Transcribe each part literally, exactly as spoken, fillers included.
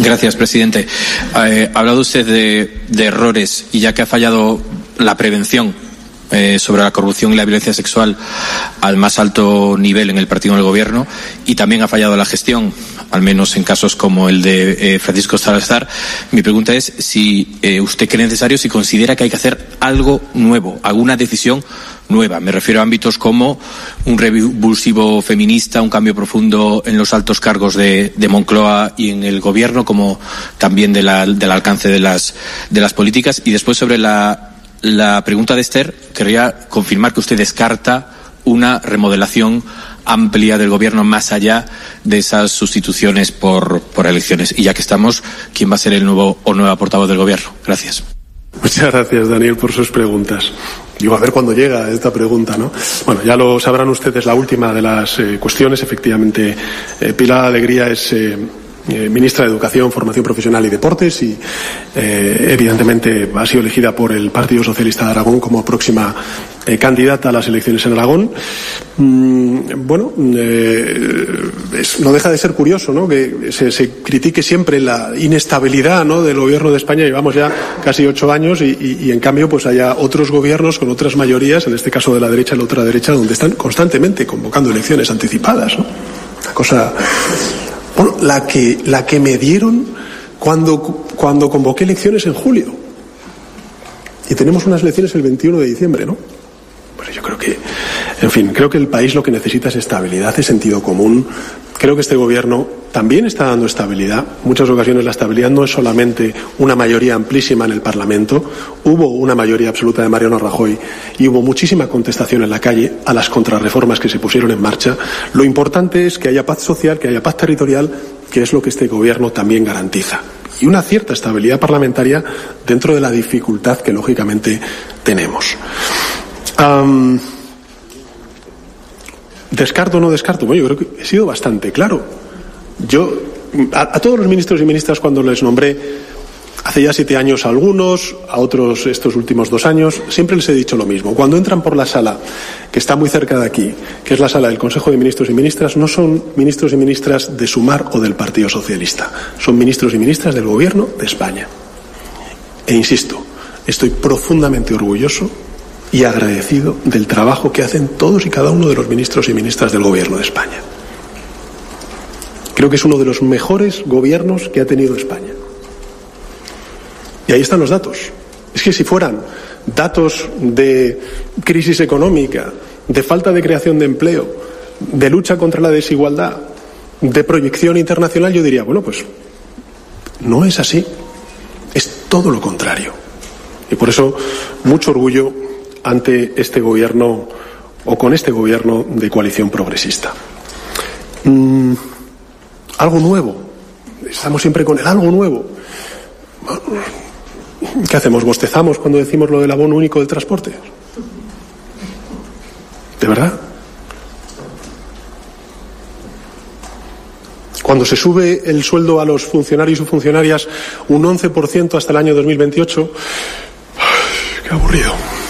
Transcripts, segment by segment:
Gracias, presidente. Eh, ha hablado usted de, de errores, y ya que ha fallado la prevención eh, sobre la corrupción y la violencia sexual al más alto nivel en el partido del gobierno, y también ha fallado la gestión, al menos en casos como el de eh, Francisco Salazar, mi pregunta es si eh, usted cree necesario, si considera que hay que hacer algo nuevo, alguna decisión nueva. Me refiero a ámbitos como un revulsivo feminista, un cambio profundo en los altos cargos de, de Moncloa y en el gobierno, como también de la, del alcance de las, de las políticas. Y después, sobre la, la pregunta de Esther, querría confirmar que usted descarta una remodelación amplia del gobierno más allá de esas sustituciones por, por elecciones. Y ya que estamos, ¿quién va a ser el nuevo o nueva portavoz del gobierno? Gracias. Muchas gracias, Daniel, por sus preguntas. Digo, a ver cuándo llega esta pregunta, ¿no? Bueno, ya lo sabrán ustedes, la última de las eh, cuestiones. Efectivamente, eh, Pilar Alegría es eh, eh, ministra de Educación, Formación Profesional y Deportes y, eh, evidentemente, ha sido elegida por el Partido Socialista de Aragón como próxima eh, candidata a las elecciones en Aragón. Mm, bueno, eh, es, no deja de ser curioso, ¿no?, que se, se critique siempre la inestabilidad, ¿no?, del gobierno de España. Llevamos ya casi ocho años y, y, y en cambio pues haya otros gobiernos con otras mayorías, en este caso de la derecha y la ultraderecha, donde están constantemente convocando elecciones anticipadas, ¿no? Una cosa, bueno, la que la que me dieron cuando cuando convoqué elecciones en julio, y tenemos unas elecciones el veintiuno de diciembre, ¿no? Bueno, yo creo que, en fin, creo que el país lo que necesita es estabilidad, es sentido común. Creo que este gobierno también está dando estabilidad. En muchas ocasiones la estabilidad no es solamente una mayoría amplísima en el Parlamento. Hubo una mayoría absoluta de Mariano Rajoy y hubo muchísima contestación en la calle a las contrarreformas que se pusieron en marcha. Lo importante es que haya paz social, que haya paz territorial, que es lo que este gobierno también garantiza. Y una cierta estabilidad parlamentaria dentro de la dificultad que lógicamente tenemos. Um, ¿Descarto o no descarto? Bueno, yo creo que he sido bastante claro. Yo, a, a todos los ministros y ministras, cuando les nombré hace ya siete años a algunos, a otros estos últimos dos años, siempre les he dicho lo mismo. Cuando entran por la sala, que está muy cerca de aquí, que es la sala del Consejo de Ministros y Ministras, no son ministros y ministras de Sumar o del Partido Socialista. Son ministros y ministras del Gobierno de España. E insisto, estoy profundamente orgulloso y agradecido del trabajo que hacen todos y cada uno de los ministros y ministras del Gobierno de España. Creo que es uno de los mejores gobiernos que ha tenido España. Y ahí están los datos. Es que si fueran datos de crisis económica, de falta de creación de empleo, de lucha contra la desigualdad, de proyección internacional, yo diría, bueno, pues no es así. Es todo lo contrario. Y por eso, mucho orgullo ante este gobierno, o con este gobierno de coalición progresista. Mm, algo nuevo. Estamos siempre con el algo nuevo. ¿Qué hacemos? ¿Bostezamos cuando decimos lo del abono único del transporte? ¿De verdad? Cuando se sube el sueldo a los funcionarios y funcionarias un once por ciento hasta el año dos mil veintiocho, ¡ay, qué aburrido!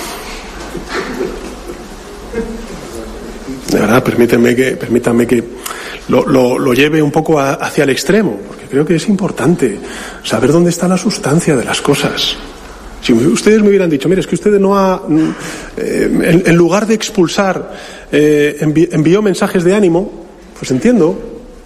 De verdad, permítanme que, permítanme que lo, lo, lo lleve un poco a, hacia el extremo, porque creo que es importante saber dónde está la sustancia de las cosas. Si ustedes me hubieran dicho, mire, es que usted no ha, eh, en, en lugar de expulsar, eh, envi, envió mensajes de ánimo, pues entiendo,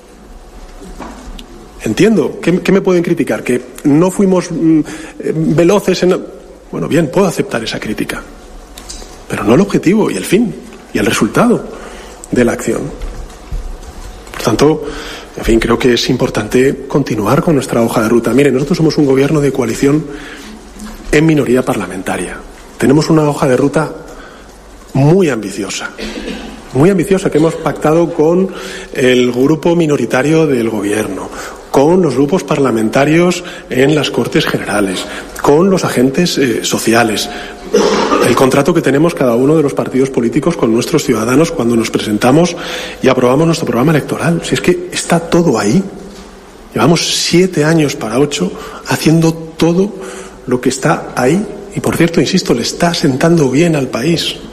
entiendo. ¿Qué, qué me pueden criticar? Que no fuimos mm, veloces en... Bueno, bien, puedo aceptar esa crítica, pero no el objetivo y el fin y el resultado de la acción. Por tanto, en fin, creo que es importante continuar con nuestra hoja de ruta. Mire, nosotros somos un gobierno de coalición en minoría parlamentaria. Tenemos una hoja de ruta muy ambiciosa, muy ambiciosa, que hemos pactado con el grupo minoritario del gobierno, con los grupos parlamentarios en las Cortes Generales, con los agentes eh, sociales. El contrato que tenemos cada uno de los partidos políticos con nuestros ciudadanos cuando nos presentamos y aprobamos nuestro programa electoral. Si es que está todo ahí. Llevamos siete años para ocho haciendo todo lo que está ahí. Y por cierto, insisto, le está sentando bien al país.